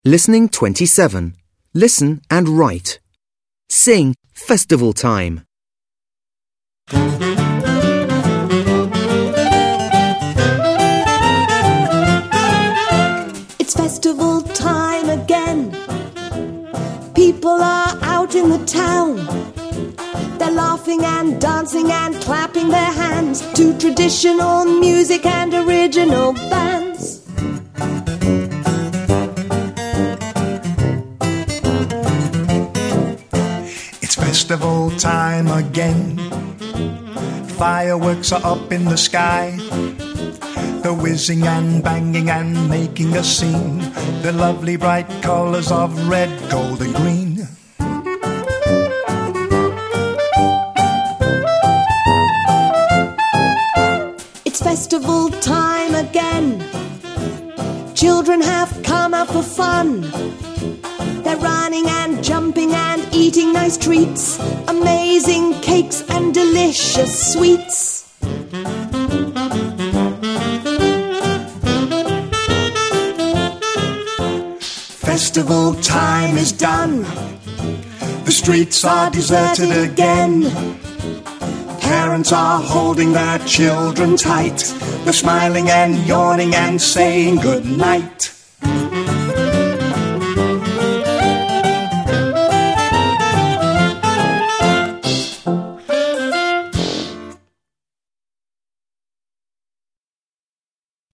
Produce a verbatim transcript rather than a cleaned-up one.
Listening twenty-seven. Listen and write. Sing Festival Time. It's festival time again. People are out in the town. They're laughing and dancing and clapping their hands to traditional music and original bands. It's festival time again. Fireworks are up in the sky. They're whizzing and banging and making a scene. The lovely bright colors of red, gold and green. It's festival time again. Children have come out for fun. They're running and jumping and eating nice treats, amazing cakes and delicious sweets. Festival time is done. The streets are deserted again. Parents are holding their children tight. They're smiling and yawning and saying good night.